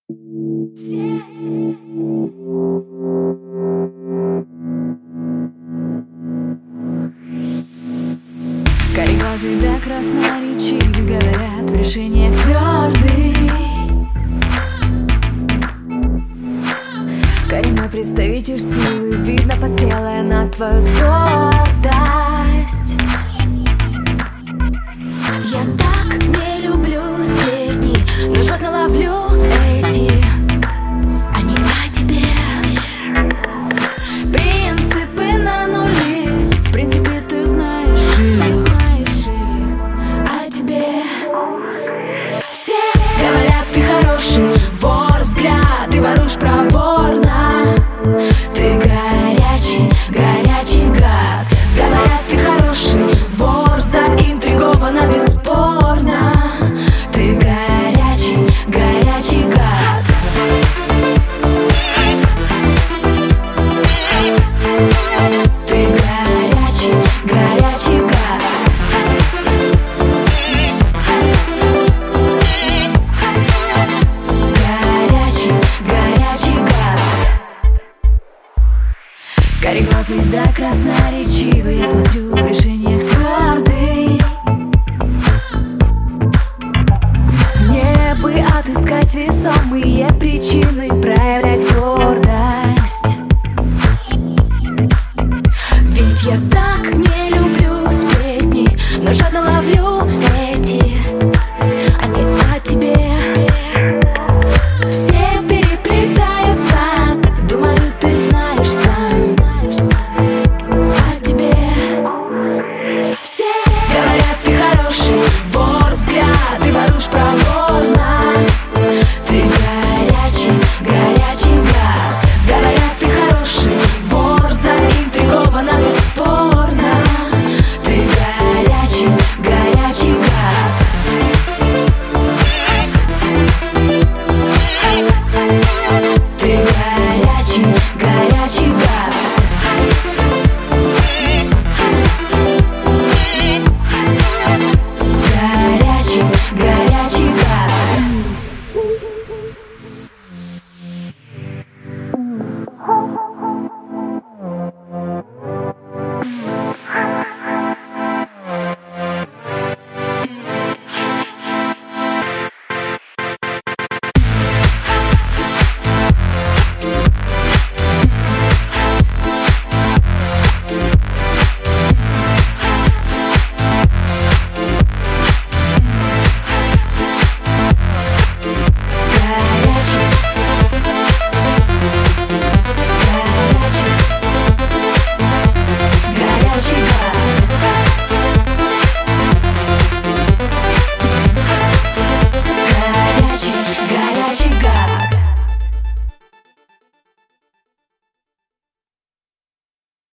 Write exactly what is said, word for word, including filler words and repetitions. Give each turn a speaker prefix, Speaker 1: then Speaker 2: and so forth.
Speaker 1: Кареглазый да красноречивый, говорят, в решениях твердый. Коренной представитель силы, видно, подсела на твою твердость. Я так не люблю сплетни, но жадно ловлю эти. Они о тебе. Принципы на нули, в принципе ты знаешь их. О тебе все говорят, ты хороший вор, взгляд, ты воруешь проворно. Ты горячий, горячий гад. Говорят, ты хороший вор, заинтригована бесспорно. Ты горячий, горячий гад. Ты горячий, горячий гад. Горячий, горячий гад. Кареглазый да красноречивый, я смотрю в решениях твердый. Мне бы отыскать весомые причины, проявлять гордость.